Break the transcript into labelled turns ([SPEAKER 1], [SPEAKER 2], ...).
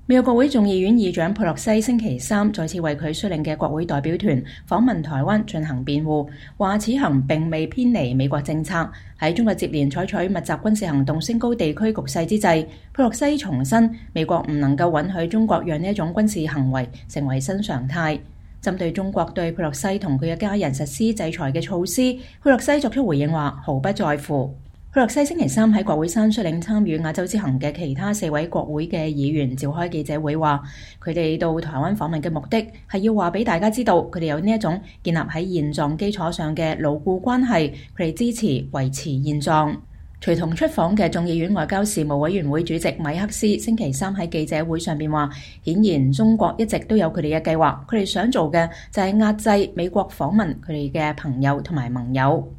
[SPEAKER 1] 美國國會眾議院議長佩洛西星期三再次為佢率領嘅國會代表團訪問台灣進行辯護，話此行並未偏離美國政策。喺中國接連採取密集軍事行動升高地區局勢之際，佩洛西重申美國唔能夠允許中國讓呢一種軍事行為成為新常態。針對中國對佩洛西同佢嘅家人實施制裁嘅措施，佩洛西作出回應話毫不在乎。佩洛西星期三喺國會山率領參與亞洲之行嘅其他4位國會嘅議員召開記者會，話佢哋到台灣訪問嘅目的係要話俾大家知道，佢哋有呢一種建立喺現狀基礎上嘅牢固關係，佢哋支持維持現狀。隨同出訪嘅眾議院外交事務委員會主席米克斯星期三喺記者會上邊話，顯然中國一直都有佢哋嘅計劃，佢哋想做嘅就係壓制美國訪問佢哋嘅朋友同埋盟友。